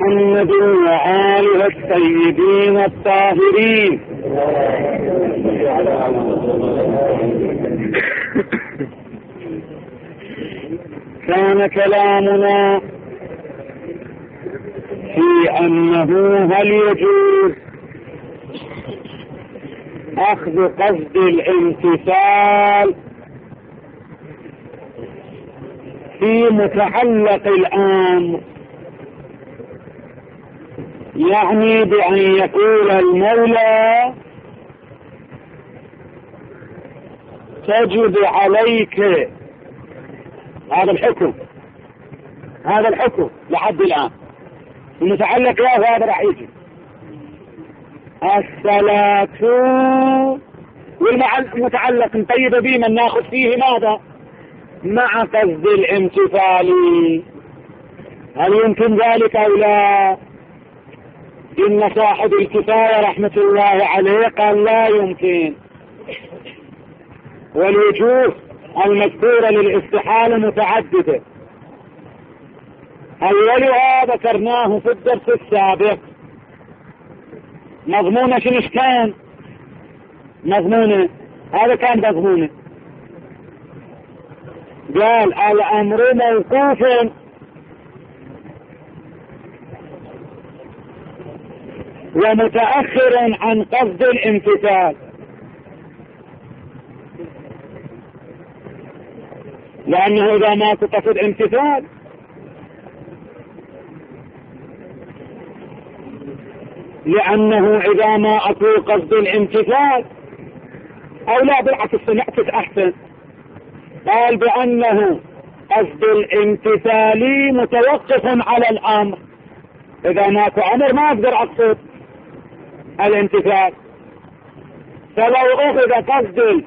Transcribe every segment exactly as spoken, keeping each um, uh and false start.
محمد وآله الطيبين الطاهرين. كان كلامنا في أنه هل يجوز أخذ قصد الامتثال في متعلق الأمر، يعني بأن يقول المولى تجب عليك هذا الحكم هذا الحكم لحد الآن المتعلق له هذا راح يجي الصلاة، والمتعلق نطيب به من ناخذ فيه ماذا مع قصد الامتثال. هل يمكن ذلك أو لا؟ إن صاحب الكفاية رحمة الله عليه قال لا يمكن، والوجوه المذكورة للاستحالة متعددة. أولها ذكرناه في الدرس السابق، مضمونة شنو كان؟ مضمونة هذا كان مضمونة، قال الأمر موقوف ومتأخر عن قصد الامتثال، لأنه إذا ما قصد امتثال لأنه إذا ما أكو قصد الامتثال أو لا بالعكس نعكس أحسن، قال بأنه قصد الامتثال متوقف على الأمر، إذا ماكو أمر ما أقدر أقصد الامتثال. فلو أخذ قصد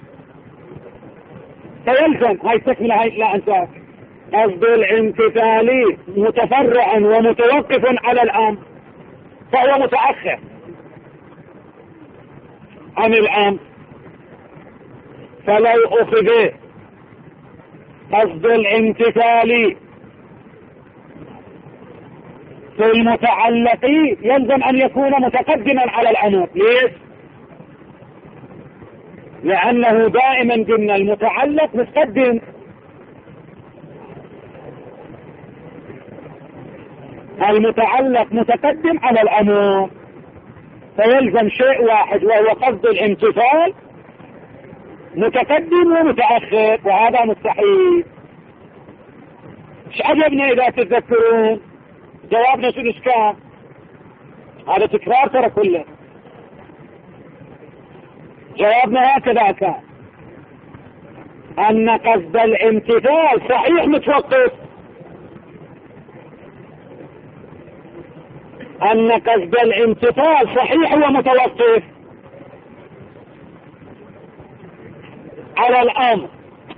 فيلزم هاي تكملة هاي لا أنساك، قصد الامتثال متفرع ومتوقف على الأمر فهو متأخر عن الأمر. فلو أخذ قصد الامتثال في المتعلق يلزم أن يكون متقدما على الأمر. ليش؟ لأنه دائما قلنا المتعلق متقدم، المتعلق متقدم على الأمر، فيلزم شيء واحد وهو قصد الامتثال متقدم ومتأخر، وهذا مستحيل. ايش عجبنا إذا تتذكرون جوابنا شنو كان؟ هذا تكرار ترى كله، جوابنا هكذا كان أن قصد الامتثال صحيح متوقف، أن قصد الامتثال صحيح ومتوقف على الأمر،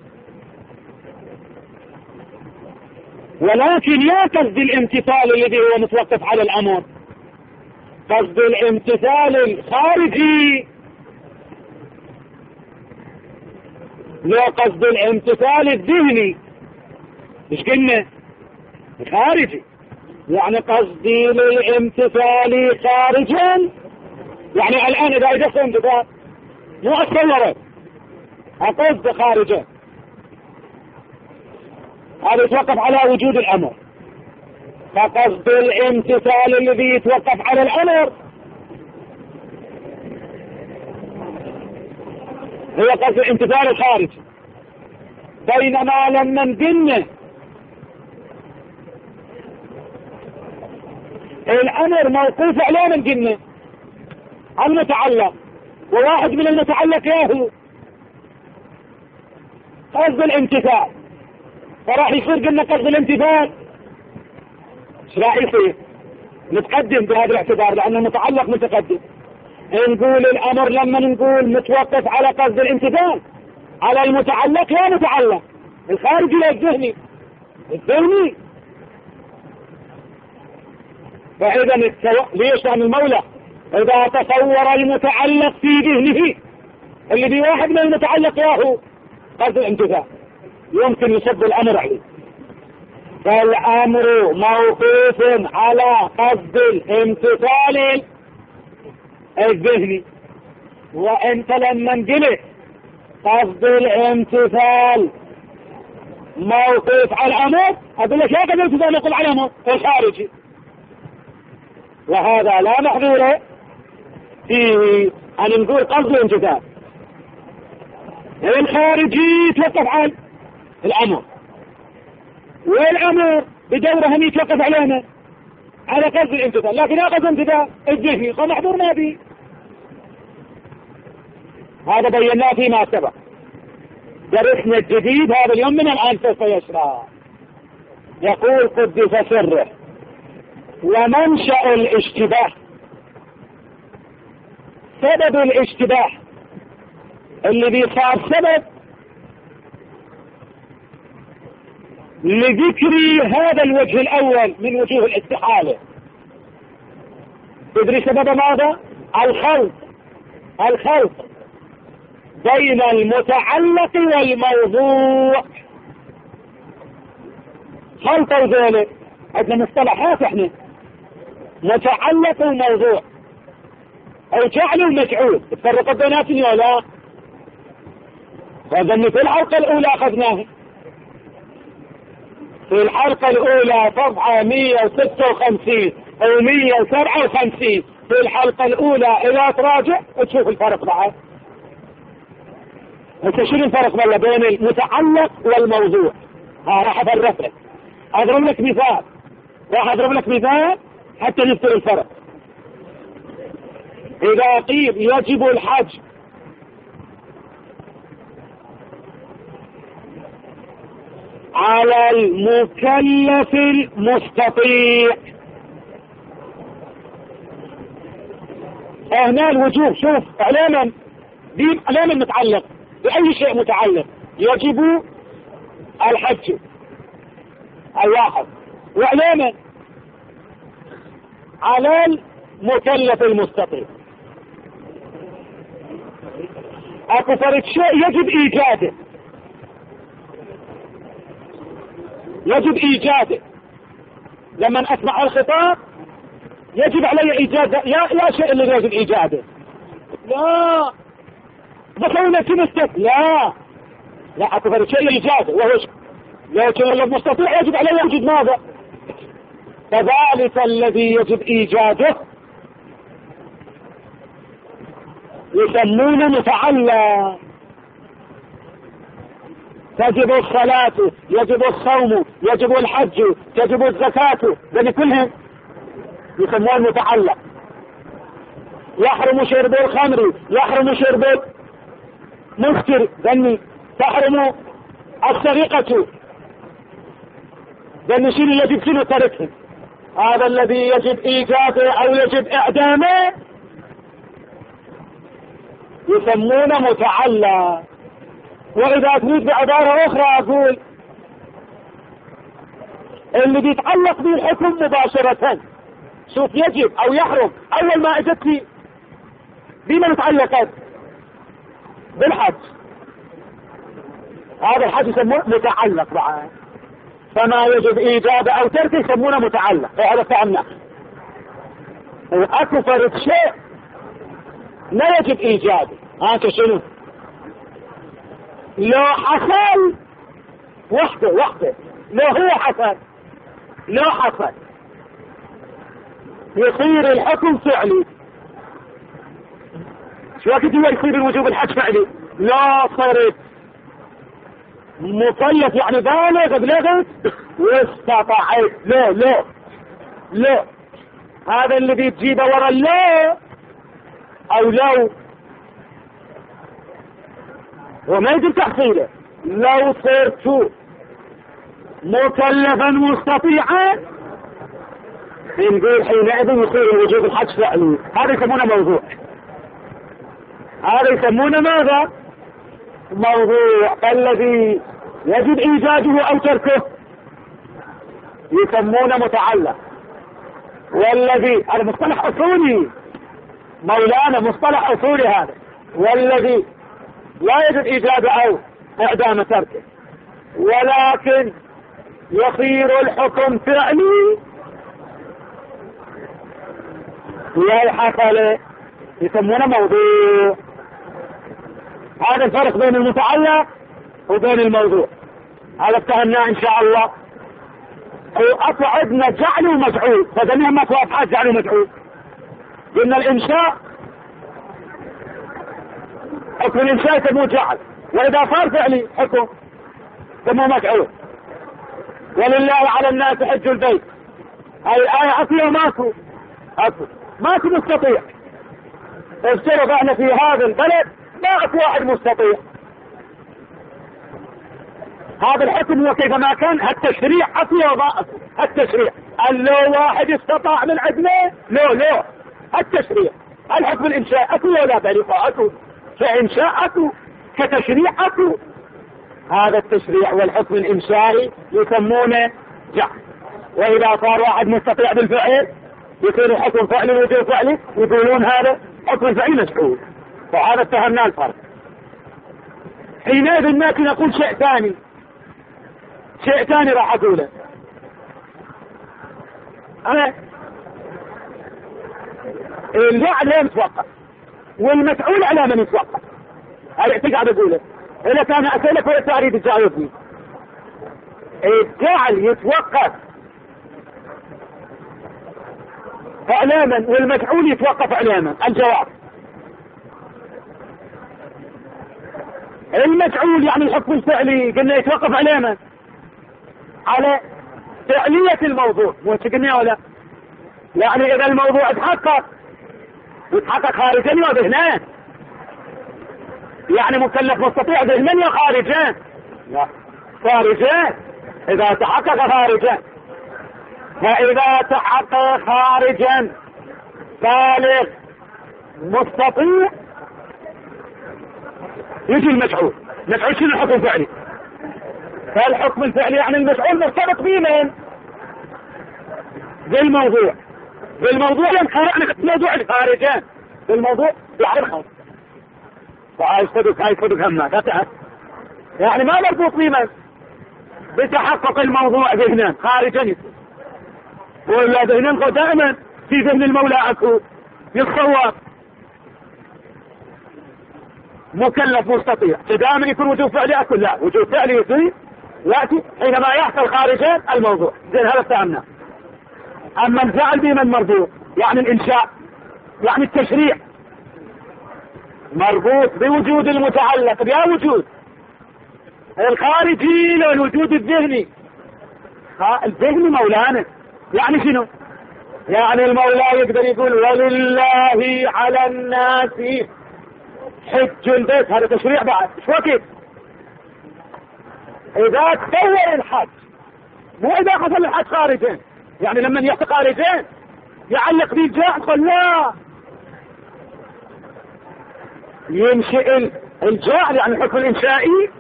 ولكن يا قصد الامتثال الذي هو متوقف على الأمر قصد الامتثال الخارجي، لا قصد الامتثال الذهني. مش قلنا خارجي؟ يعني قصدي للامتثال خارجا، يعني الآن إذا إجت امتثال مو أتصوره أقصد خارجا، هذا يتوقف على وجود الأمر. فقصد الامتثال الذي يتوقف على الأمر هو قصد الامتثال الخارجي، بينما لما نقلنا الأمر موقوف عليه من قلنا المتعلق، وواحد من المتعلق ياهو قصد الامتثال، فراح يصير قلنا قصد الامتثال ايش راح يصير؟ نتقدم بهذا الاعتبار لأن المتعلق متقدم. نقول الأمر لما نقول متوقف على قصد الامتثال على المتعلق لا متعلق الخارجي لا الذهني الذهني. فإذا التو... ليش؟ عن المولى إذا تصور المتعلق في ذهنه اللي بي واحد من المتعلق ياهو قصد الامتثال يمكن يصب الأمر عليه، فالأمر موقوف على قصد الامتثال الذهني. وانت لما انقلت قصد الامتثال موقوف على الأمر، أقول لك يا قد الامتثال يقول على الأمر الخارجي، وهذا لا محذور فيه أن نقول قصد الامتثال. الخارجي يتوقف على الأمر، والأمر بدوره هم يتوقف علينا على قصد الامتثال، لكن لا قصد الامتثال الذهني فمحذور ما به. هذا بيناه فيما سبق. درسنا الجديد هذا اليوم من الآن سوف يشرح. يقول قدس سره: ومنشأ الاشتباه، سبب الاشتباه الذي صار سبب لذكر هذا الوجه الأول من وجوه الاستحالة. تدري سبب ماذا؟ الخلط الخلط بين المتعلق والموضوع. خلطوا ذلك، عندنا مصطلحات احنا: متعلق وموضوع، او جعل المجعول. تفرقوا بيناتهم ولا؟ وظن في الحلقة الأولى أخذناه، في الحلقة الأولى صفحة مئة وستة وخمسين أو مئة وسبعة وخمسين. في الحلقة الأولى إذا تراجع وتشوف الفرق بعد. انت شنو الفرق بين المتعلق والموضوع؟ ها راح افرق لك، اضرب لك مثال، راح اضرب لك مثال حتى نذكر الفرق. اذا قيل يجب الحج على المكلف المستطيع، هنا الوجوب شوف اعلاما دي اعلاما متعلق بأي شيء متعلق. يجب الحج الواحد، وإعلاما على المكلف المستطيع. اكو فرق شيء يجب ايجاده، يجب ايجاده. لما اسمع الخطاب يجب علي ايجاده، يا لا شيء اللي يجب ايجاده، لا بخلنا تمسك، لا لا اكو فرق شيء ايجاده وهو لكن المستطيع يجب عليه وجود ماذا؟ كذلك الذي يجب ايجاده يسمونه متعلق. تجب الصلاة، يجب الصوم، يجب الحج، تجب الزكاة، ذلك كلهم يسمونه متعلق. يحرم شرب الخمر، يحرم شرب مسكر، ذني تحرم السرقة، ذني شنو يجب شنو تركه. هذا الذي يجب ايجاده او يجب اعدامه يسمونه متعلق. واذا تريد بعبارة اخرى اقول اللي بيتعلق به الحكم مباشرة. شوف يجب او يحرم، اول ما اجت لي بما تعلقت بالحج، هذا الحج يسمونه متعلق بعد. فما يجب ايجابه او تركه يسمونه متعلق. هذا فهمنا. واكو فرق شيء لا يجب ايجابه، هذا شنو؟ لو حصل وحده وحده، لو هو حصل لو حصل يصير الحكم فعلي. شو وقت هو يصير الوجوب الحج فعلي؟ لا صرت مكلف يعني بالغ بلغت واستطاعت. لا لا لا، هذا اللي بيجيبه ورا لا او لو وما يجب تحصيله. لو صرت مكلفا مستطيعا نقول حينئذ يصير الوجوب الحج فعلي. هذا يسمونه موضوع، هذا يسمونه ماذا؟ موضوع. الذي يجب ايجاده او تركه يسمونه متعلق. والذي هذا مصطلح اصولي مولانا، مصطلح اصولي هذا. والذي لا يجب ايجاده او اعدام تركه، ولكن يصير الحكم فعلي ويا حصل يسمونه موضوع. هذا الفرق بين المتعلق وبين الموضوع، هذا اتهمناه ان شاء الله. وأصعدنا جعل ومفعول، فجميع ما توافحات جعل ومفعول. قلنا الإنشاء حكم الإنشاء يسموه جعل، وإذا صار فعلي حكم يسموه مفعول. ولله على الناس حج البيت، هاي آية أصلها ماكو أكو ماكو مستطيع. افترض احنا في هذا البلد ما اكو واحد مستطيع. هذا الحكم هو كيفما كان، التشريع اصله وما اكو. التشريع قال لو واحد استطاع من عندنا لو لو التشريع. الحكم الانشاء اكو ولا بريقه اكو، كانشاء اكو، كتشريع اكو. هذا التشريع والحكم الانشائي يسمونه جعل. واذا صار واحد مستطيع بالفعل يصير حكم فعلي وجوب فعلي، يقولون هذا حكم فعلي مشهور. فهذا اتهمنا الفرق. حينئذ ممكن نقول شيء ثاني، شيء ثاني راح اقوله انا. الجعل لا يتوقف والمسؤول على من يتوقف. هذا اعتقاد اقوله. اذا كان اسالك ولا تريد تجاوبني. الجعل يتوقف اعلاما والمفعول يتوقف اعلاما. الجواب المفعول يعني الحكم الفعلي قلنا يتوقف اعلاما على فعلية الموضوع، مو قلنا ولا؟ يعني اذا الموضوع اتحقق يتحقق خارجا وذهنا، يعني مكلف مستطيع ذهنا يا خارجا؟ لا خارجا. اذا تحقق خارجا، فاذا تحقق خارجا بالغ مستطيع يجي المفعول. المفعول شنو الحكم الفعلي؟ فالحكم الفعلي يعني المفعول مرتبط بمن؟ بالموضوع. بالموضوع يعني الموضوع خارجا بالموضوع يعني خارج. فهاي صدق هاي صدق همات اتعب. يعني ما مربوط بمن؟ بتحقق الموضوع ذهنا خارجا يصير. ولا ذهنا دائما في ذهن المولى اكو يتصور مكلف مستطيع. دائما يكون وجوب فعلي اكو؟ لا، وجوب فعلي يصير ياتي حينما يحصل خارجا الموضوع. زين هذا فهمنا. اما الفعل بمن مربوط؟ يعني الانشاء يعني التشريع مربوط بوجود المتعلق بها وجود الخارجي للوجود الذهني. الذهني مولانا يعني شنو؟ يعني المولى يقدر يقول ولله على الناس حج البيت. هذا تشريع بعد شو وقت؟ اذا تطور الحج، مو اذا حصل الحج خارجين. يعني لما يحصل خارجين يعلق به الجاعل، لا ينشئ الجاعل يعني الحكم الانشائي.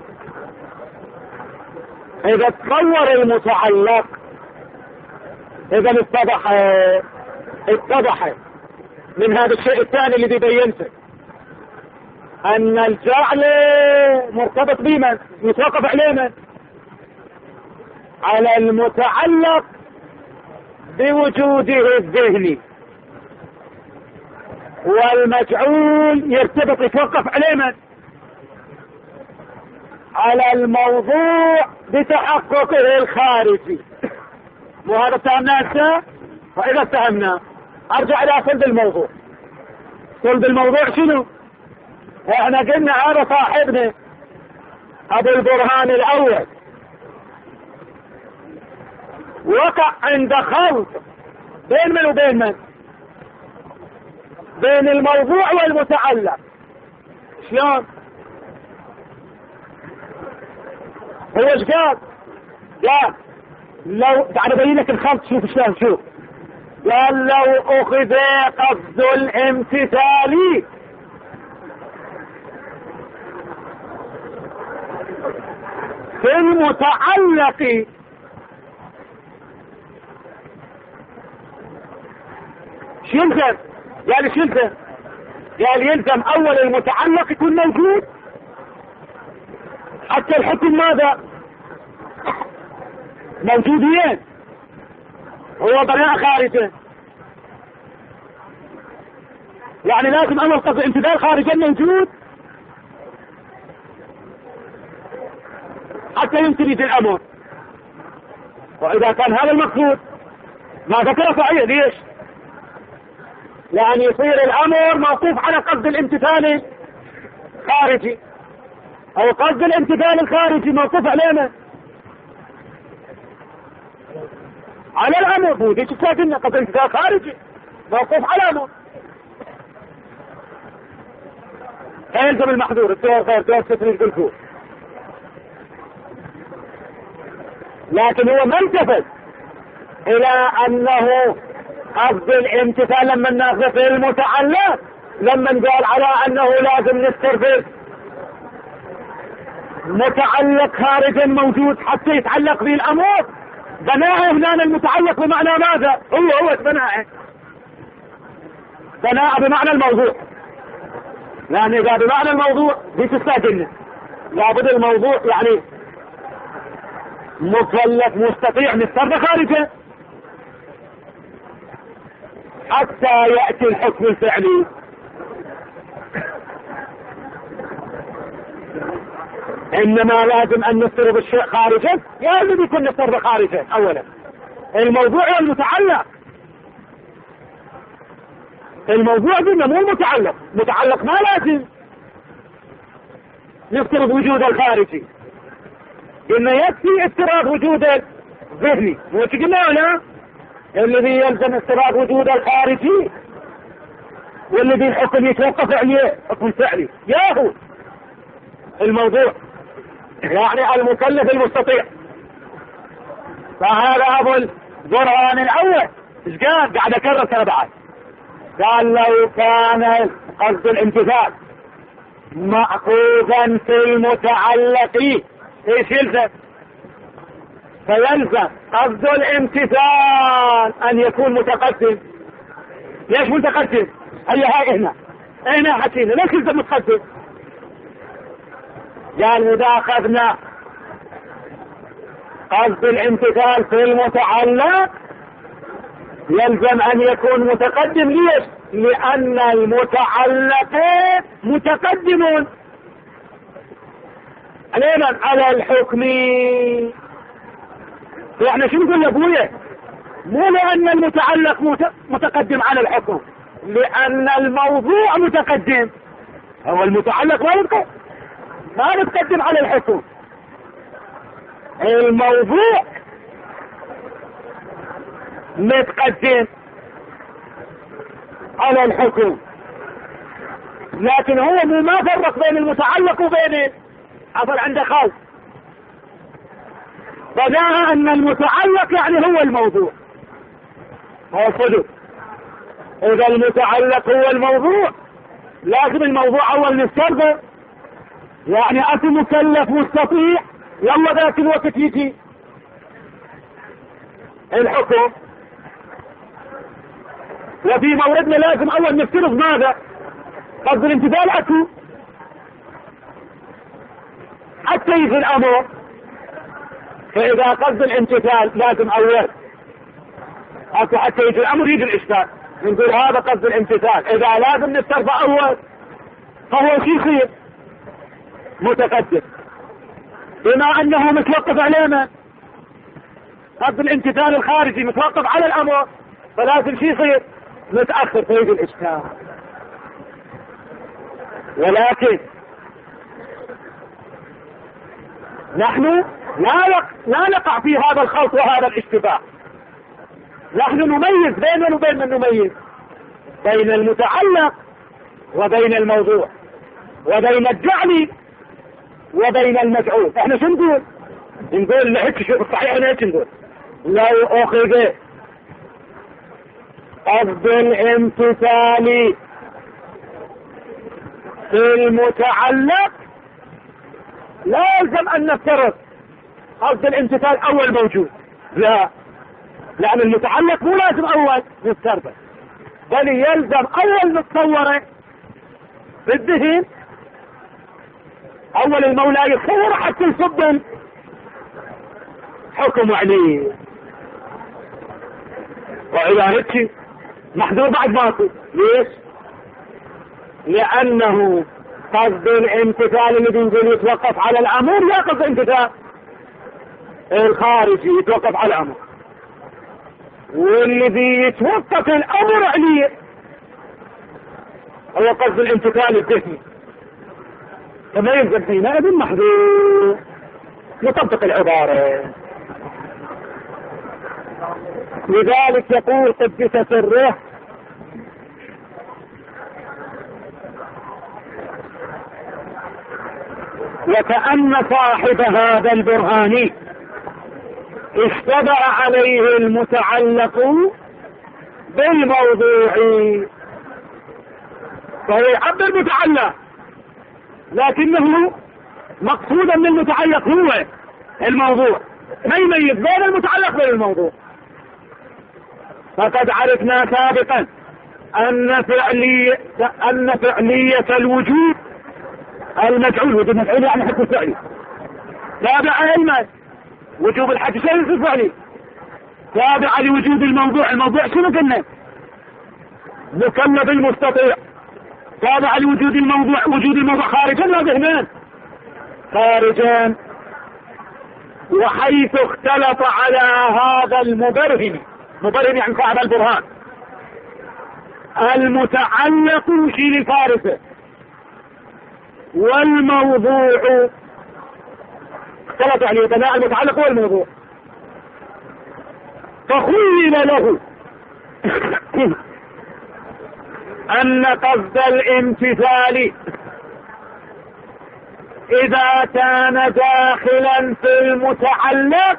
اذا تطور المتعلق اذا اتضح اتضح من هذا الشيء الثاني الذي بينته ان الجعل مرتبط بمن؟ يتوقف على من؟ على المتعلق بوجوده الذهني. والمجعول يرتبط يتوقف على من؟ على الموضوع بتحققه الخارجي. وهذا اتهمناه هسه. فاذا اتهمنا ارجع الى صلب الموضوع. صلب الموضوع شنو؟ احنا قلنا هذا صاحبنا ابو البرهان الاول وقع عند خلط بين من وبين من؟ بين الموضوع والمتعلق. شلون؟ هو ايش قال؟ لا لو تعال ابين لك الخلط. شوف شلون. شوف قال لو اخذ قصد الامتثال في المتعلق شو يلزم؟ قال شو يلزم؟ قال يلزم اول المتعلق يكون موجود حتى الحكم ماذا؟ موجودين، هو بناء خارجي، يعني لازم أول قصد الامتثال خارجي موجود حتى ينتهي الأمر. وإذا كان هذا المقصود ما ذكره صحيح، ليش؟ لأن يصير الأمر موقوف على قصد الامتثال خارجي، أو قصد الامتثال الخارجي موقوف علينا على الأمر. هو دي تساعدنا قصد الامتثال خارجي موقوف على الأمر، فيلزم المحظور الدور خير دور ستريد بالكور. لكن هو ما التفت الى انه قصد الامتثال لما ناخذ في المتعلق، لما قال على انه لازم نسترفد متعلق خارجا موجود حتى يتعلق به الامر، بناء هنا المتعلق بمعنى ماذا؟ هو هو بناء بناء بمعنى الموضوع، لان اذا بمعنى الموضوع دي تستاجلنا، لابد الموضوع يعني مكلف مستطيع نسترد خارجه حتى يأتي الحكم الفعلي. انما لازم ان نسترد الشيء خارجا، يا اللي بيكون نسترد خارجا اولا الموضوع المتعلق، الموضوع بنا مو المتعلق، متعلق ما لازم نفترض وجود الخارجي، قلنا يكفي افتراض وجود الذهني، مو قلنا ولا الذي يلزم افتراض وجود الخارجي والذي الحكم يتوقف عليه حكم فعلي ياهو الموضوع، يعني المكلف المستطيع. فهذا ابو البرهان الاول ايش قال؟ قاعد اكرر ترى بعد، قال لو كان قصد الامتثال مأخوذا في المتعلق ايش يلزم؟ فيلزم قصد الامتثال ان يكون متقدم. ليش متقدم؟ هيا هاي هنا هنا حكينا ليش يلزم متقدم؟ قال اذا اخذنا قصد الامتثال في المتعلق يلزم ان يكون متقدم. ليش؟ لان المتعلق متقدم علينا على الحكم. يعني شو نقول يا ابويا؟ مو لان المتعلق متقدم على الحكم، لان الموضوع متقدم. هو المتعلق ما يتقدم ما يتقدم على الحكم، الموضوع متقدم على الحكم. لكن هو مو ما فرق بين المتعلق وبين حصل عنده خلط، بناء ان المتعلق يعني هو الموضوع. هو صدق اذا المتعلق هو الموضوع لازم الموضوع اول نسترده، يعني انت مكلف مستطيع يلا ذاك الوقت يجي الحكم. وفي موردنا لازم اول نفترض ماذا؟ قصد الامتثال اكو حتى يجي الامر. فاذا قصد الامتثال لازم اول اكو حتى يجي الامر يجي الاشكال، نقول هذا قصد الامتثال. اذا لازم نفترض اول فهو شيء خير متقدم، بما انه متوقف علينا قصد الامتثال الخارجي متوقف على الامر، فلازم شيء يصير متأخر فيجي الاشكال. ولكن نحن لا لا نقع في هذا الخلط وهذا الاشتباه. نحن نميز بين وبين من نميز بين المتعلق وبين الموضوع وبين الجعل وبين المجعول. احنا شو نقول؟ نقول لهيك شو صحيح هيك نقول لو اخذ قصد الامتثال في المتعلق لا يلزم ان نفترض قصد الامتثال اول موجود، لا، لان المتعلق مو لازم اول نفترضه، بل يلزم اول نتصوره بالذهن، اول المولى يتصور حتى يصدم حكم عليه، وإذا هيك محذور بعد باطل. ليش؟ لأنه قصد الامتثال اللي بنقول يتوقف على الأمر، لا قصد الامتثال الخارجي يتوقف على الأمر، والذي يتوقف الأمر عليه هو قصد الامتثال الذهني. فما يلزم فينا ابن محذور، نطبق العبارة. لذلك يقول قدس سره: وكأن صاحب هذا البرهان اشتبع عليه المتعلق بالموضوع. فهو يعبر متعلق، لكنه مقصودا من المتعلق هو الموضوع، ما يميز بين المتعلق بين الموضوع. فقد عرفنا سابقا أن فعلية أن فعلية الوجود المفعول، وجود المفعول يعني حكم فعلي تابع علما، وجوب الحج شيء فعلي تابع لوجود الموضوع. الموضوع شنو قلنا؟ مكلف المستطيع، تابع لوجود الموضوع. وجود الموضوع خارجا لا ذهنان، خارجان. وحيث اختلط على هذا المبرهن، مبرهن يعني صاحب البرهان، المتعلق شيء الفارسة والموضوع، اختلط عليه بناء المتعلق والموضوع، فخيل له أن قصد الامتثال إذا كان داخلا في المتعلق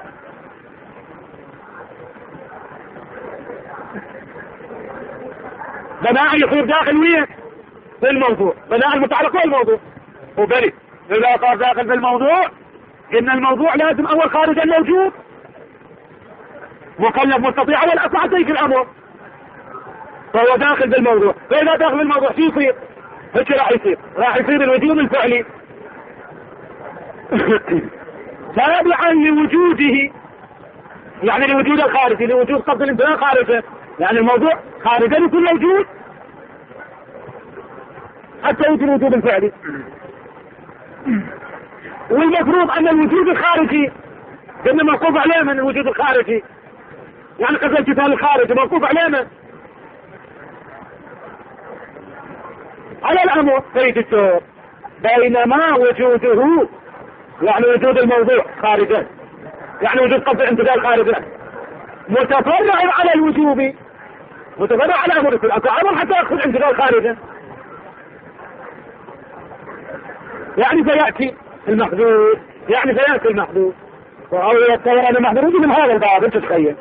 بناء يصير داخل وين؟ في الموضوع، بناء المتعلق والموضوع. وبري إذا صار داخل في الموضوع إن الموضوع لازم أول خارج الموجود، مكلف مستطيع أول أصعد في الأمر، فهو داخل بالموضوع. فإذا داخل الموضوع شو يصير؟ هيك راح يصير راح يصير الوجود الفعلي تابعا لوجوده، يعني لوجود الخارجي، لوجود قصد الامتثال خارجه، يعني الموضوع خارجا يكون موجود حتى يمكن الوجود الفعلي. والمفروض ان الوجود الخارجي قلنا موقوف عليه من الوجود الخارجي، يعني قصد الامتثال الخارجي موقوف عليه من على الامر سيد الدور، بينما وجوده يعني وجود الموضوع خارجا، يعني وجود قصد الامتثال خارجا متفرع على الوجوب، متفرع على امر الامر حتى يأخذ الامتثال خارجا. يعني سيأتي المحدود، يعني سيأتي المحدود، وهو يتصور أن المحدود من هذا الباب. انت تتخيل،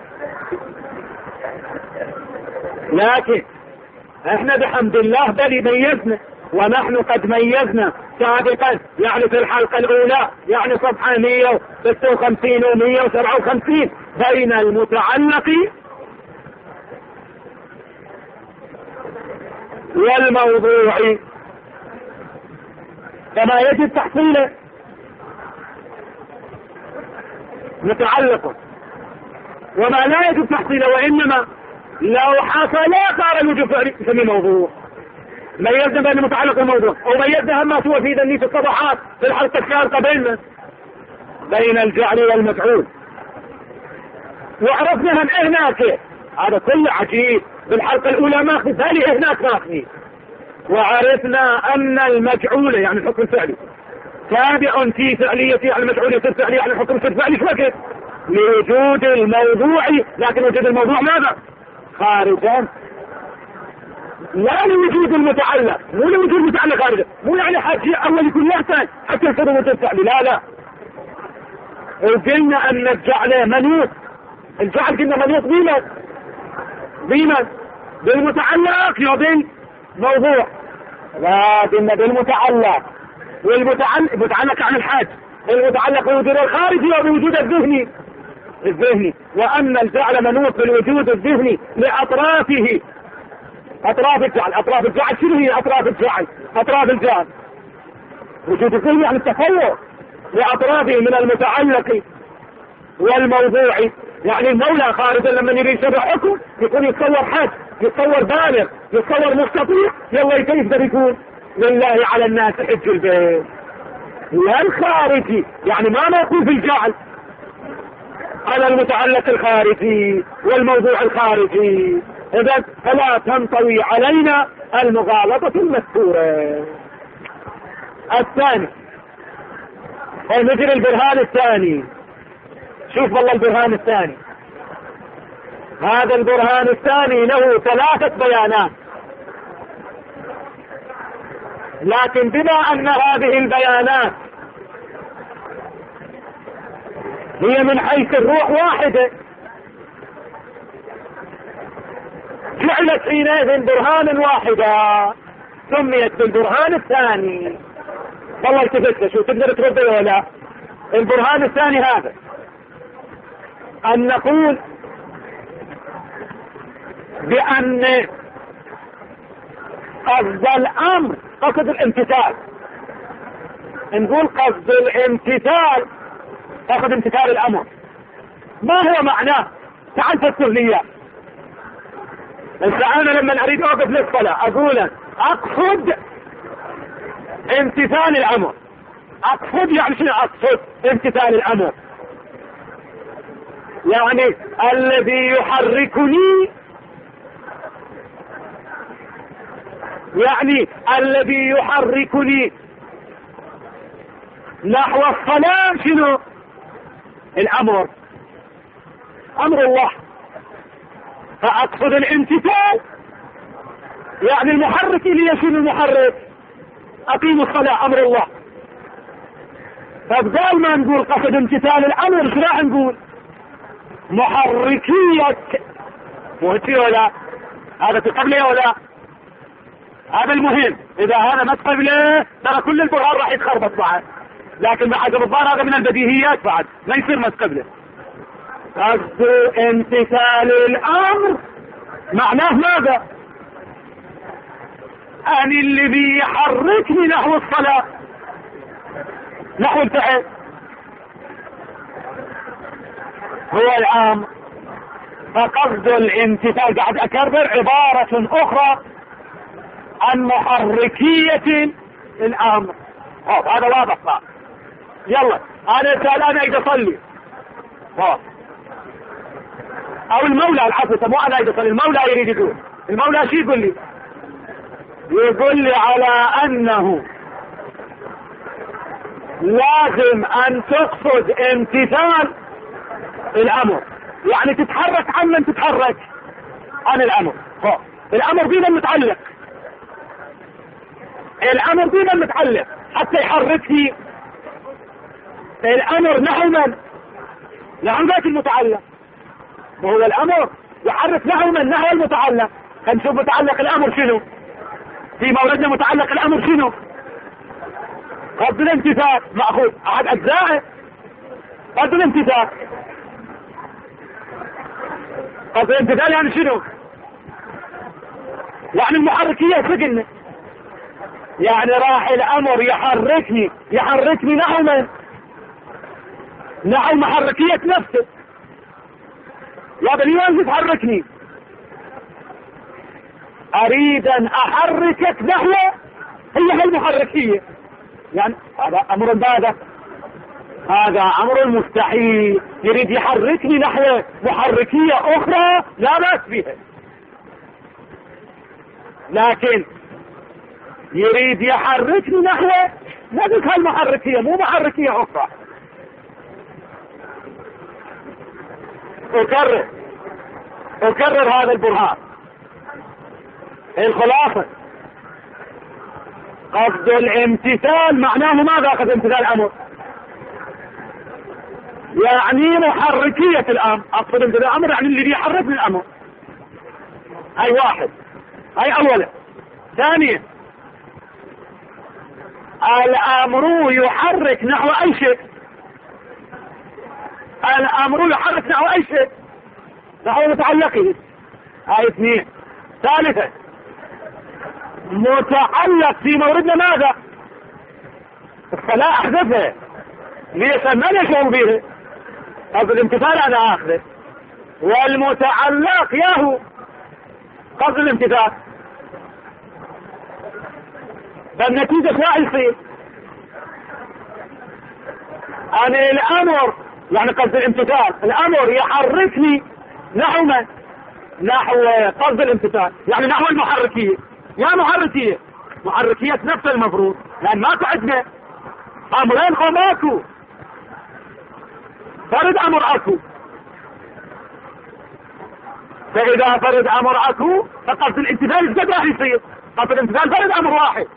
لكن احنا بحمد الله بل ميزنا، ونحن قد ميزنا سابقا، يعني في الحلقة الأولى، يعني صفحة مئة وستة وخمسين و مئة وسبعة وخمسين، بين المتعلق والموضوع، كما يجب تحصيله متعلق، وما لا يجب تحصيله، وإنما لو حصل صار الوجوب فعلي يسميه موضوع. ميزنا بين المتعلق والموضوع، وميزنا ما هو في ذنية الصباحات في الحلقة السابقة بيننا بين الجعل والمفعول، وعرفنا هم هناك هذا كله عجيب. بالحلقة الأولى ماخذ ثاني هناك ماخذ، وعرفنا أن المجعول يعني الحكم الفعلي تابع في فعلية، يعني المجعول يصير فعلي، يعني الحكم يصير فعلي شوكت لوجود الموضوع، لكن وجود الموضوع ماذا؟ خارجا، لا لوجود المتعلق، مو لوجود المتعلق خارجا، مو يعني حاجة أول يكون يحتاج حتى يصير وجود فعلي، لا لا. وقلنا أن الجعل منوط، الجعل قلنا منوط بمن؟ بمن؟ بالمتعلق يا بالموضوع، لا قلنا بالمتعلق، والمتعلق متعلق عن الحاج، المتعلق بوجود الخارجي وبوجود الذهني الذهني وأن الجعل منوط بالوجود الذهني لأطرافه، أطراف الجعل. أطراف الجعل شنو هي أطراف الجعل؟ أطراف الجعل وجود الذهني يعني التفوق لأطرافه من المتعلق والموضوعي. يعني المولى خارجا لما يريد يشرع حكم يكون يتصور حد، يتصور بالغ، يتصور مستطيع، يلا كيف يقدر يكون لله على الناس حج البيت. لا الخارجي، يعني ما موقوف الجعل على المتعلق الخارجي والموضوع الخارجي. إذا فلا تنطوي علينا المغالطة المذكورة. الثاني ونجري البرهان الثاني. شوف والله البرهان الثاني، هذا البرهان الثاني له ثلاثة بيانات، لكن بما أن هذه البيانات هي من حيث الروح واحدة جعلت حينئذ برهانا واحدا سميت بالبرهان الثاني. والله التفت شو تقدر ترد ولا لا؟ البرهان الثاني هذا أن نقول بأن قصد الأمر قصد الامتثال. نقول قصد الامتثال قصد امتثال الأمر. ما هو معناه؟ تعال فسر لي اياه. أنا لما أريد أوقف للصلاة أقول أقصد امتثال الأمر. أقصد يعني شنو أقصد؟ امتثال الأمر، يعني الذي يحركني، يعني الذي يحركني نحو الصلاة شنو؟ الأمر، أمر الله. فأقصد الامتثال يعني المحرك اللي شنو المحرك؟ أقيم الصلاة، أمر الله. فبدال ما نقول قصد امتثال الأمر شو راح نقول؟ محركية. مهتي ولا هذا تقبله ولا؟ هذا المهم. إذا هذا ما تقبله ترى كل البرهان راح يتخربط بعد، لكن بعد الظاهر هذا من البديهيات بعد ما يصير ما تقبله. قصد امتثال الأمر معناه ماذا؟ أن الذي يحركني نحو الصلاة، نحو الفعل، هو الأمر. فقصد الامتثال قاعد أكرر عبارة أخرى عن محركية الأمر. هذا واضح صار. يلا أنا سأل أنا إذا أصلي أو المولى العفو مو أنا إذا أصلي، المولى يريد يقول، المولى شو يقول لي؟ يقول لي على أنه لازم أن تقصد امتثال الأمر، يعني تتحرك عن من تتحرك عن الأمر. الأمر بينا متعلق، الأمر بينا متعلق حتى يحركني الأمر نحو من؟ نحو ذات المتعلق. وهو الأمر يحرك نحو من؟ نحو المتعلق. هنشوف متعلق الأمر شنو في موردنا. متعلق الأمر شنو؟ قصد الامتثال مأخوذ أحد أجزائه. قصد الامتثال، قصد الامتثال يعني شنو؟ يعني المحركية سجن، يعني راح الأمر يحركني يحركني نحو من؟ نحو محركية نفسه. يا بني وين تحركني؟ أريد أن أحركك نحو هي المحركية. يعني هذا أمر ماذا؟ هذا أمر مستحيل. يريد يحركني نحو محركية أخرى لا بأس بها، لكن يريد يحركني نحو نفس هالمحركية مو محركية أخرى. أكرر أكرر هذا البرهان. الخلاصة قصد الامتثال معناه ماذا؟ قصد امتثال الأمر يعني محركية الأمر. أقصد امتثال الأمر يعني اللي يحركني الأمر. هاي واحد، هاي أولا. ثانيا الأمر يحرك نحو أي شيء، الأمر يحرك نحو أي شيء نحو متعلقه. هاي اثنين. ثالثا متعلق في موردنا ماذا؟ الصلاة أحدثها ليس من يشعر به قصد الامتثال انا اخذه، والمتعلق ياهو قصد الامتثال. فالنتيجة شو يصير؟ انا الامر يعني قصد الامتثال، الامر يحركني نحو من؟ نحو قصد الامتثال، يعني نحو المحركية. يا محركية، محركية نفس المفروض، لان ما عندنا امرين او ماكو، فرد امر اكو. فاذا فرد امر اكو فقصد الامتثال ايش قد راح يصير؟ قصد الامتثال فرد امر واحد.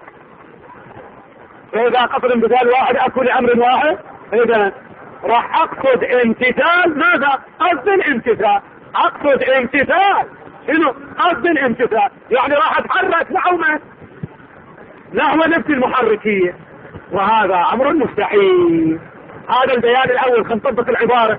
فاذا قصد الامتثال واحد اكو لامر واحد، اذا راح اقصد امتثال ماذا؟ قصد الامتثال. اقصد امتثال شنو؟ قصد الامتثال، يعني راح اتحرك نحو من؟ نحو نفس المحركية، وهذا امر مستحيل. هذا البيان الاول. خلينا نطبق العبارة.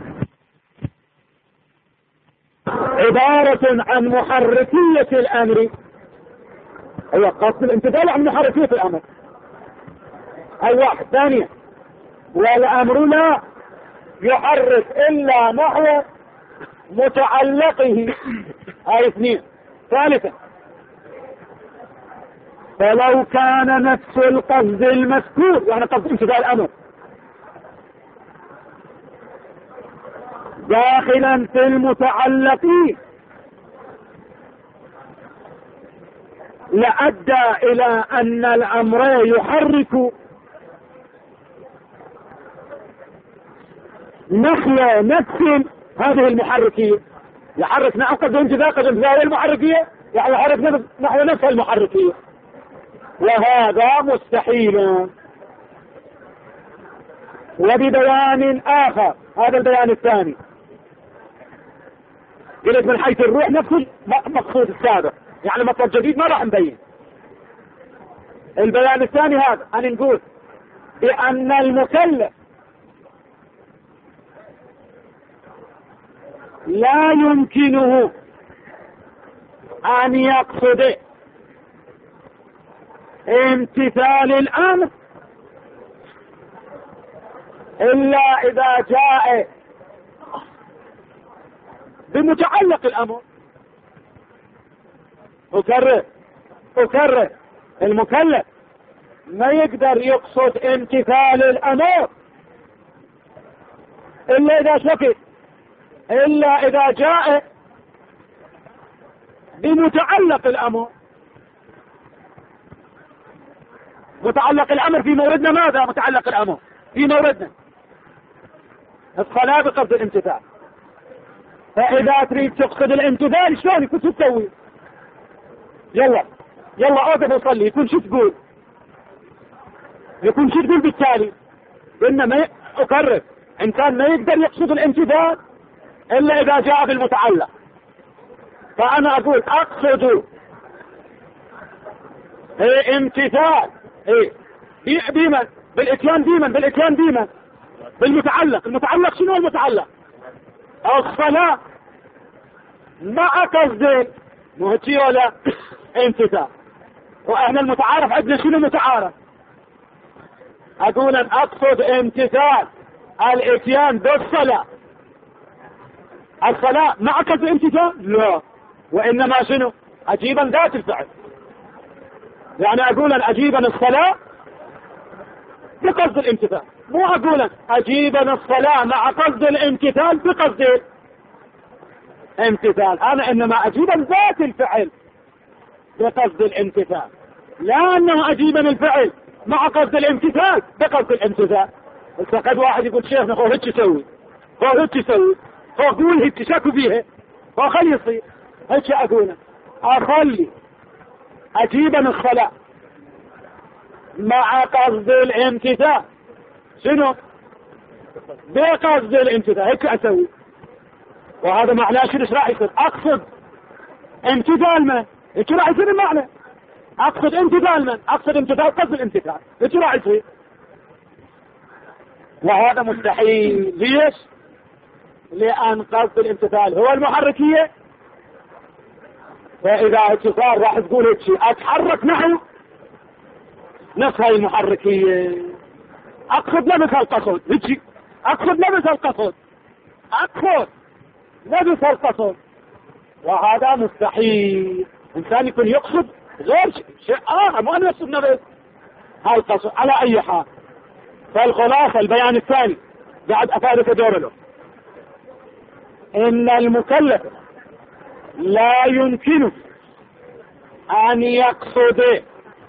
عبارة عن محركية الامر، هو قصد الامتثال عن محركية الامر. هاي واحد. ثانيا، والامر لا يحرك الا نحو متعلقه. هاي اثنين. ثالثا، فلو كان نفس القصد المذكور، يعني قصد امتثال الامر، داخلا في المتعلقين، لأدى الى ان الامر يحرك نحو نفس هذه المحركية. يحرك نحو قصد امتثال، قصد امتثال المحركية، يعني يحرك نحو نفس المحركية، وهذا مستحيل. وببيان آخر، هذا البيان الثاني، قلت من حيث الروح نفس المقصود السابق، يعني مطلب جديد ما راح نبين. البيان الثاني هذا أن نقول بأن المكلف لا يمكنه أن يقصد امتثال الأمر إلا إذا جاء بمتعلق الأمر. أكرر أكرر المكلف ما يقدر يقصد امتثال الأمر إلا إذا شكت، إلا إذا جاء بمتعلق الأمر. متعلق الأمر في موردنا ماذا؟ متعلق الأمر في موردنا الصلاة بقصد الامتثال. فإذا تريد تقصد الامتثال شلون يكون شو تسوي؟ يلا يلا اوقف وصلي، يكون شو تقول؟ يكون شو تقول بالتالي؟ قلنا ما ي... أكرر، إنسان ما يقدر يقصد الامتثال إلا إذا جاء بالمتعلق. فأنا أقول أقصد إيه امتثال إيه بمن؟ بالإتيان بمن؟ بالإتيان بمن؟ بالمتعلق. المتعلق شنو المتعلق؟ الصلاة مع قصد مهتي ولا امتثال. وإحنا المتعارف عندنا شنو متعارف؟ أقول أن أقصد امتثال الاتيان بالصلاة. الصلاة مع قصد امتثال؟ لا، وإنما شنو؟ أجيبا ذات الفعل. يعني أقول أن أجيبا الصلاة بقصد الامتثال، مو أقول أن أجيبا الصلاة مع قصد الامتثال بقصد الامتثال. أنا إنما أجيبا ذات الفعل بقصد الامتثال، لا أنه أجيبا الفعل مع قصد الامتثال بقصد الامتثال. بس قد واحد يقول شيخنا هو هيك يسوي، هو هيك يسوي، هو قول هيك شكو فيها، هو خلي يصير هيك. أقول أخلي أجيبا الصلاة مع قصد الامتثال شنو؟ بقصد الامتثال، هيك أسوي. وهذا معناه شنو؟ ايش راح يصير؟ أقصد امتثال من؟ هيك راح يصير المعنى. أقصد امتثال من؟ أقصد امتثال قصد الامتثال، هيك راح يصير. وهذا مستحيل. ليش؟ لأن قصد الامتثال هو المحركية. فإذا هيك صار راح تقول هيك أتحرك نحو نفس هاي المحركية، أقصد لا مثل القصد هيك اقصد لبس القصد، اقصد لبس القصد، وهذا مستحيل. انسان يكون يقصد غير شيء اخر، مو ان يقصد لبس القصد. على اي حال، فالخلاصة البيان الثاني بعد افادك دور له، ان المكلف لا يمكنه ان يقصد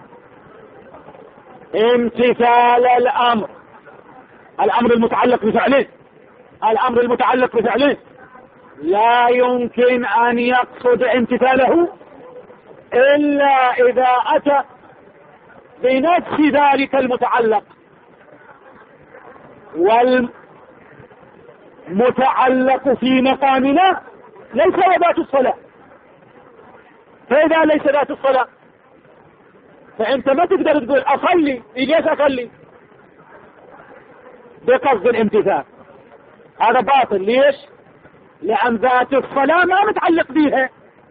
امتثال الامر، الامر المتعلق بفعله، الامر المتعلق بفعله لا يمكن ان يقصد امتثاله الا اذا اتى بنفس ذلك المتعلق، والمتعلق في مقامنا ليس ذات الصلاة. فإذا ليس ذات الصلاة فأنت ما تقدر تقول أصلي، ليش أصلي بقصد الامتثال، هذا باطل. ليش؟ لأن ذات الصلاة ما متعلق بيها،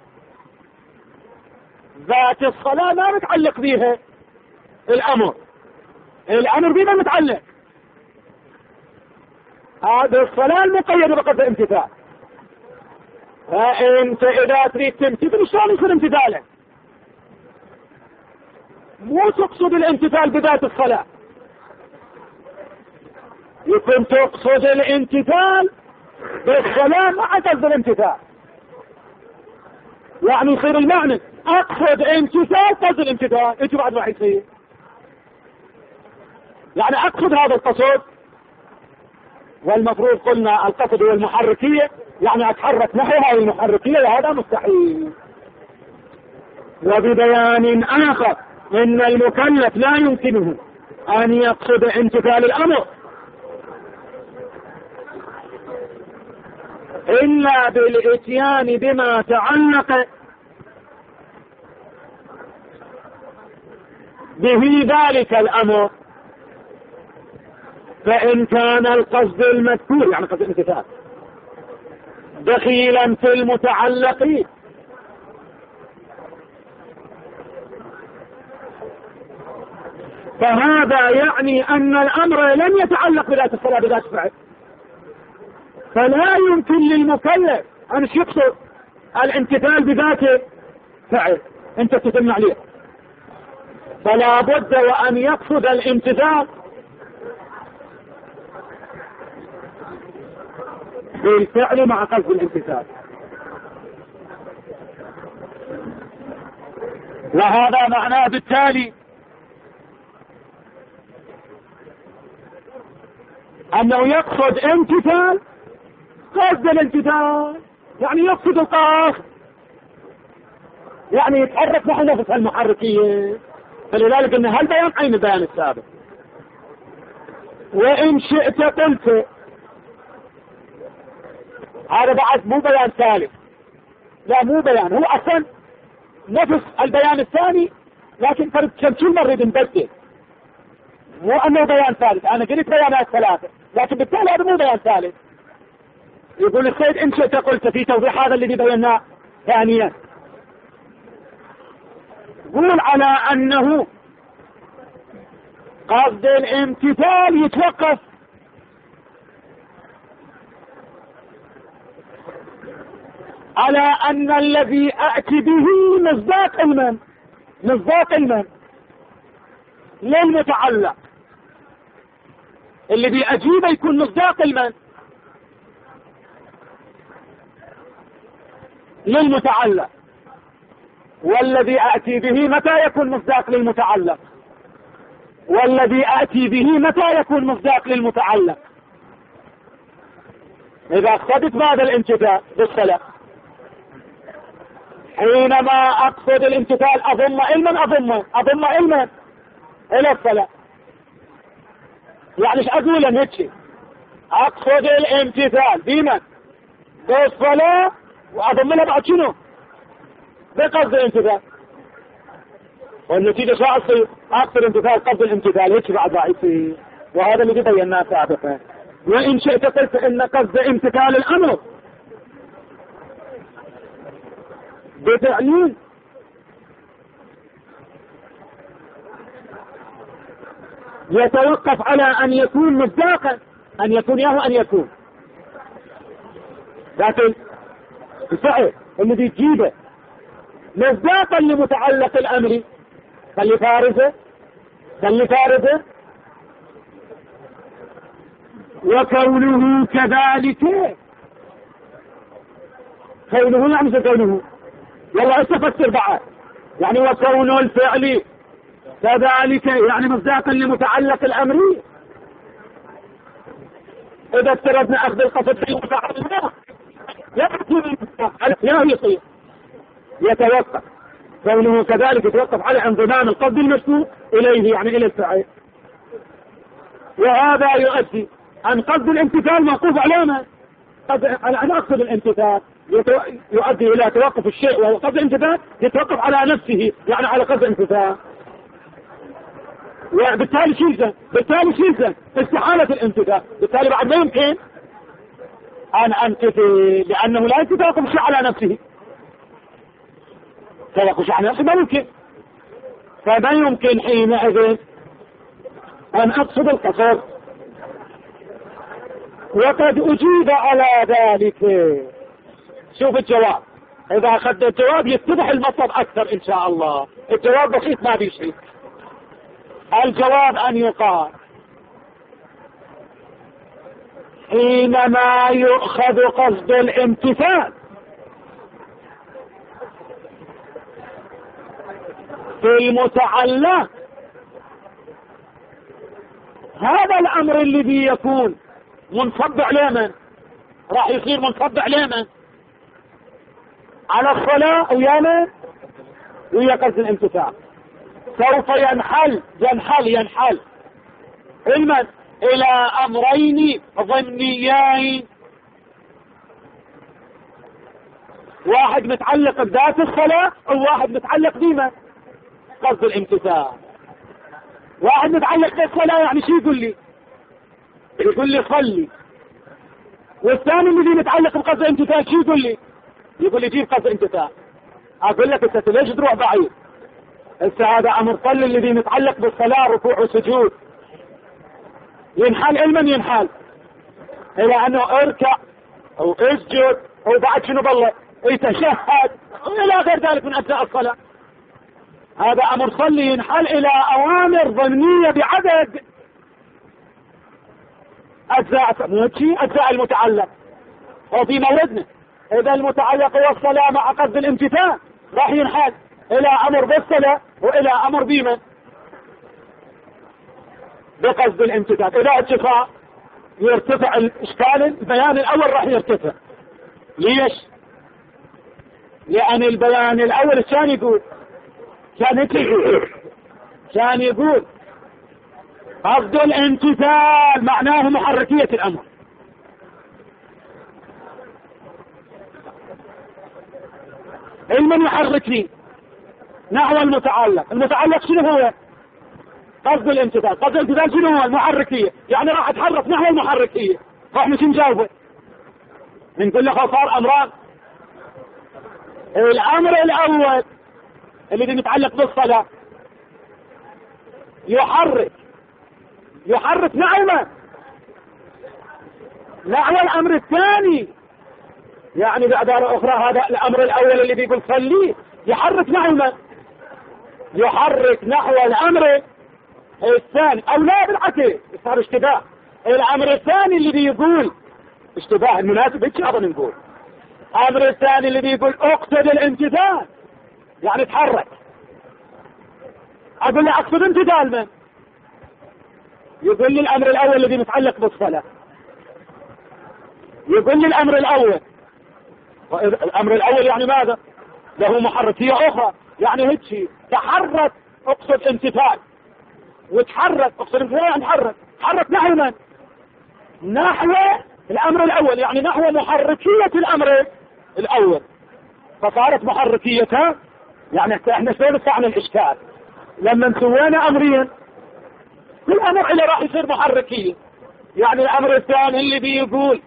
ذات الصلاة ما متعلق بيها الأمر، الأمر بما متعلق. هذه الصلاة المقيدة بقصد الامتثال. فأنت إذا تريد تمتثل شلون يصير امتثالك؟ مو تقصد الامتثال بذات الصلاة، يكون تقصد الامتثال بالصلاة مع قصد الامتثال. يعني يصير المعنى اقصد امتثال قصد الامتثال، انت بعد ما يصير يعني اقصد هذا القصد، والمفروض قلنا القصد هو المحركية، يعني اتحرك نحو هذه المحركية، وهذا مستحيل. وببيان اخر ان المكلف لا يمكنه ان يقصد امتثال الامر الا بالاتيان بما تعلق به ذلك الامر، فان كان القصد المذكور يعني قصد الامتثال دخيلا في المتعلقين فهذا يعني ان الامر لم يتعلق بذات الصلاة بذات الفعل، فلا يمكن للمكلف ان يقصد الامتثال بذات فعل انت تتم عليه، فلا بد وان يقصد الامتثال بالفعل مع قصد الامتثال. وهذا معناه بالتالي انه يقصد امتثال قصد الامتثال، يعني يقصد القصد، يعني يتحرك نحو نفس المحركية. فلذلك ان هالبيان عين البيان السابق. وان شئت قلت هذا بعد مو بيان ثالث، لا مو بيان، هو اصلا نفس البيان الثاني لكن فرد كم مرة نبدل، مو انه بيان ثالث. انا قلت بيانات ثلاثة لكن بالتالي هذا مو بيان ثالث. يقول السيد ان شئت قلت في توضيح هذا الذي بيناه ثانيا، قول على انه قصد الامتثال يتوقف على ان الذي اتي به مصداق المن مصداق المن للمتعلق، الذي اجيبه يكون مصداق المن للمتعلق، والذي اتي به متى يكون مصداق للمتعلق، والذي اتي به متى يكون مصداق للمتعلق. اذا اقصدت بعد الامتثال بالصلاة، حينما اقصد الامتثال اضم علما اضم اضم علما الى الصلاة. يعني ايش اقول هيك؟ اقصد الامتثال بمن؟ بالصلاة، واضم لها بعد شنو؟ بقصد الامتثال. والنتيجة شو اصير؟ اقصد الامتثال قصد الامتثال، هيك بعد ما يصير. وهذا اللي بيناه سابقا. وان شئت قلت ان قصد امتثال الامر بفعل يتوقف على ان يكون مصداقا أن يكون ياهو أن يكون، لكن الفعل الذي تجيبه مصداقا لمتعلق الأمر خلي فارزه خلي فارزه وكونه كذلك. كونه يعني كونه يلا استفسر بعد، يعني وكون الفعل كذلك يعني مصداقا لمتعلق الأمر. إذا افترضنا أخذ القصد في المتعلق لا يصير يتوقف، كونه كذلك يتوقف على انضمام القصد المشروع إليه يعني إلى الفعل، وهذا يؤدي أن قصد الامتثال موقوف علامة على أن أقصد الامتثال يؤدي إلى توقف الشيء، وهو قصد الامتثال يتوقف على نفسه يعني على قصد الامتثال، وبالتالي شيلزم بالتالي شيلزم استحالة الامتثال، بالتالي بعد ما يمكن أن أنتفي لأنه لا يتوقف الشيء على نفسه، توقف الشيء على نفسه ما يمكن، فما يمكن حينئذ أن أقصد القصد. وقد أجيب على ذلك. شوف الجواب، إذا أخذت الجواب يتضح المطلب أكثر إن شاء الله. الجواب بسيط ما بيشيء. الجواب أن يقال حينما يؤخذ قصد الامتثال في المتعلق، هذا الأمر الذي يكون منصب على من؟ راح يصير منصب على من؟ على الصلاة ويا من؟ ويا قصد الامتثال. سوف ينحل ينحل ينحل علما إلى أمرين ضمنيين، واحد متعلق بذات الصلاة وواحد متعلق بما؟ قصد الامتثال. واحد متعلق بالصلاة يعني شو يقول لي؟ يقول لي صلي، والثاني الذي متعلق بقصد الامتثال شو يقول لي؟ يقول لي جيب قصد الامتثال. أقول لك أنت ليش تروح بعيد؟ هسه هذا أمر صلي الذي متعلق بالصلاة ركوع وسجود ينحل علما ينحل إلى أنه اركع أو اسجد أو بعد شنو بالله يتشهد إلى غير ذلك من أجزاء الصلاة. هذا أمر صلي ينحل إلى أوامر ضمنية بعدد أجزاء موتشي أجزاء المتعلق. وفي موردنا إذا المتعلق هو الصلاة مع قصد الامتثال راح ينحل إلى أمر بالصلاة وإلى أمر بما؟ بقصد الامتثال. إذا ارتفاع يرتفع الإشكال، البيان الأول راح يرتفع. ليش؟ لأن البيان الأول كان يقول كان يقول كان يقول قصد الامتثال معناه محركية الأمر. علما يحركني نحو المتعلق. المتعلق شنو هو؟ قصد الامتثال. قصد الامتثال شنو هو؟ المحركية، يعني راح اتحرك نحو المحركية. فاحنا شو نجاوبه؟ نقول له صار امران. الامر الاول الذي متعلق بالصلاة يحرك يحرك نحو ما؟ نحو الامر الثاني. يعني بعبارة اخرى هذا الامر الاول اللي بيقول صلي يحرك نحو ما؟ يحرك نحو الامر الثاني، او لا بالعكس صار اشتباه. الامر الثاني اللي بيقول اشتباه المناسب هيك اظن نقول الامر الثاني اللي بيقول اقصد الامتثال يعني تحرك. اقول له اقصد امتثال من؟ يقول لي الامر الاول الذي متعلق بالصلاة. يقول لي الامر الاول الامر الاول يعني ماذا؟ له محركية اخرى، يعني هيك تحرك اقصد امتثال وتحرك اقصد امتثال يعني تحرك تحرك نحو من؟ نحو الامر الاول، يعني نحو محركية الامر الاول. فصارت محركيتها يعني احنا شلون فعنا الاشكال لما سوينا امرين الامر اللي راح يصير محركية. يعني الامر الثاني اللي بيقول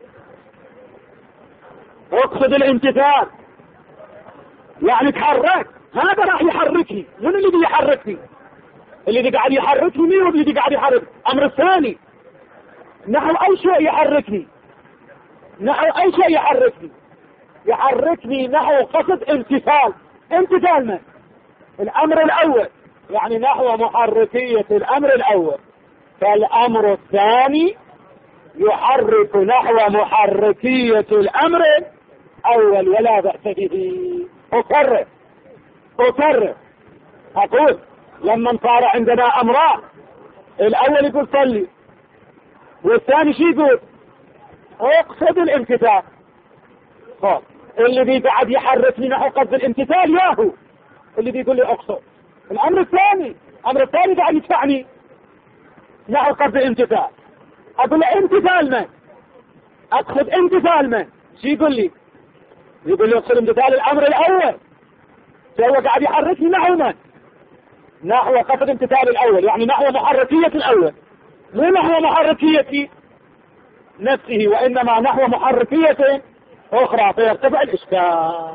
اقصد الامتثال يعني تحرك، هذا راح يحركني. من اللي بيحركني؟ اللي قاعد يحركني مين؟ اللي قاعد يحرك الامر الثاني نحو أي شيء يحركني، نحو أي شيء يحركني يحركني نحو قصد امتثال. امتثال من الأمر الأول، يعني نحو محركية الأمر الأول. فالأمر الثاني يحرك نحو محركية الأمر الأول ولا بأس به. أكرر أكرر أقول لما صار عندنا أمران، الأول يقول صلي، والثاني شي يقول اقصد الامتثال. خلاص اللي بيقعد يحركني نحو قصد الامتثال ياهو اللي بيقول لي اقصد. الأمر الثاني الأمر الثاني قاعد يدفعني نحو قصد الامتثال. أقول له امتثال من؟ أقصد امتثال من؟ شي يقول لي؟ يقول لي اقصد امتثال الأمر الأول. فهو قاعد يحركني نحو من؟ نحو قصد امتثال الأول، يعني نحو محركية الأول، مو نحو محركية نفسه، وإنما نحو محركية أخرى، فيرتفع الإشكال.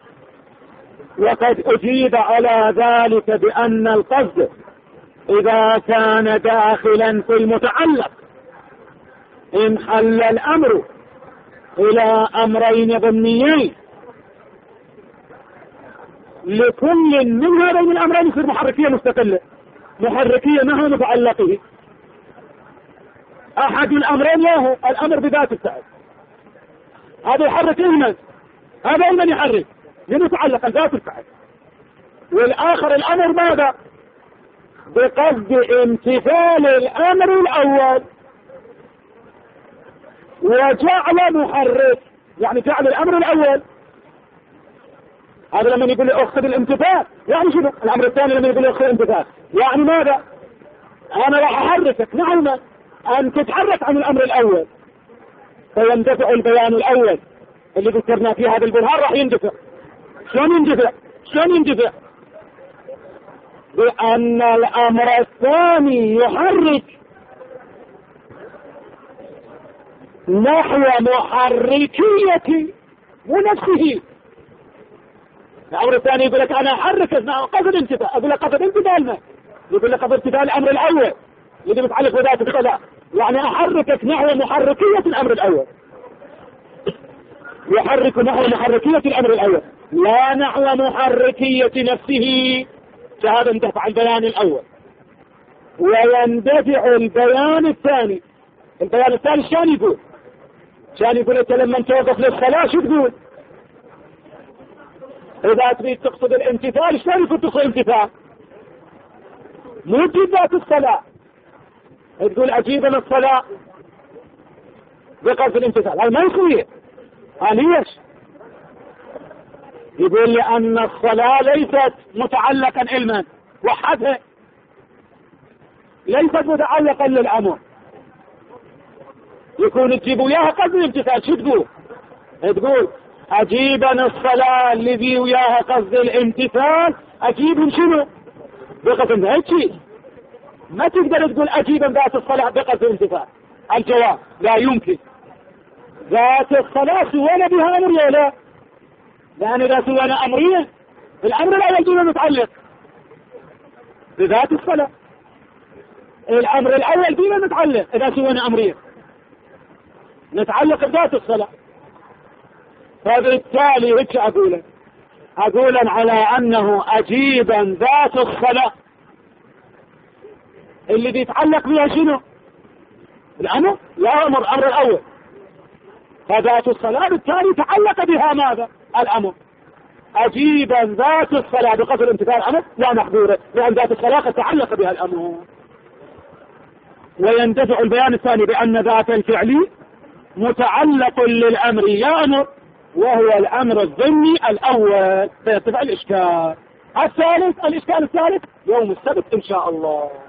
وقد أجيب على ذلك بأن القصد إذا كان داخلا في المتعلق انحل الأمر إلى أمرين ضمنيين، لكل من هذين الأمرين يصير محركية مستقلة، محركية نحو متعلقه. أحد الأمرين له الأمر بذات الفعل، هذا يحرك من؟ هذا من يحرك لمتعلق ذات الفعل. والآخر الأمر ماذا؟ بقصد امتثال الأمر الأول، وجعل محرك يعني جعل الأمر الأول. هذا لما يقول لي اقصد الامتثال يعني شنو؟ الأمر الثاني لما يقول لي اقصد الامتثال يعني ماذا؟ أنا راح أحركك نعم أن تتحرك عن الأمر الأول، فيندفع البيان الأول اللي ذكرنا في هذا البرهان راح يندفع. شلون يندفع؟ شلون يندفع؟ بأن الأمر الثاني يحرك نحو محركية ونفسه. الأمر الثاني يقول لك أنا أحرك قصد امتثال، أقول لك قصد امتثال ما؟ يقول لك قصد امتثال الأمر الأول اللي متعلق بذات الصلاة، يعني أحركك نحو محركية الأمر الأول، يحرك نحو محركية الأمر الأول لا نحو محركية نفسه. فهذا اندفع البيان الأول، ويندفع البيان الثاني. البيان الثاني شان يقول؟ شان يقول أنت لما توقف للصلاة شو تقول؟ إذا تريد تقصد الامتثال شلون يكون تقصد الامتثال؟ مو تجيب ذات الصلاة تقول أجيبنا الصلاة بقصد الامتثال، هذا ما يصير. ليش؟ يقول لأن الصلاة ليست متعلقا علما، وحدها ليست متعلقا للأمر. يكون تجيب وياها قصد الامتثال شو تقول؟ تقول أجيبنا الصلاة الذي وياها قصد الامتثال، أجيبهم شنو؟ بقصد الامتثال. ما تقدر تقول أجيبا ذات الصلاة بقصد الامتثال. الجواب لا يمكن. ذات الصلاة سوانا بها أمر ولا؟ لأن إذا سوانا أمرية الأمر الأول دون متعلق بذات الصلاة، الأمر الأول دون متعلق إذا سوانا أمرية نتعلق بذات الصلاة. فبالتالي وش أقوله؟ أقولا على أنه أجيبا ذات الصلاة اللي بيتعلق بها شنو؟ الأمر لا أمر الأمر الأول، فذات الصلاة بالتالي تعلق بها ماذا؟ الأمر. أجيبا ذات الصلاة بقدر امتثال الأمر لا محظورة، لأن ذات الصلاة قد تعلق بها الأمر. ويندفع البيان الثاني بأن ذات الفعل متعلق للأمر يا أمر، وهو الأمر الضمني الأول، فيرتفع الإشكال. الثالث الإشكال الثالث يوم السبت إن شاء الله.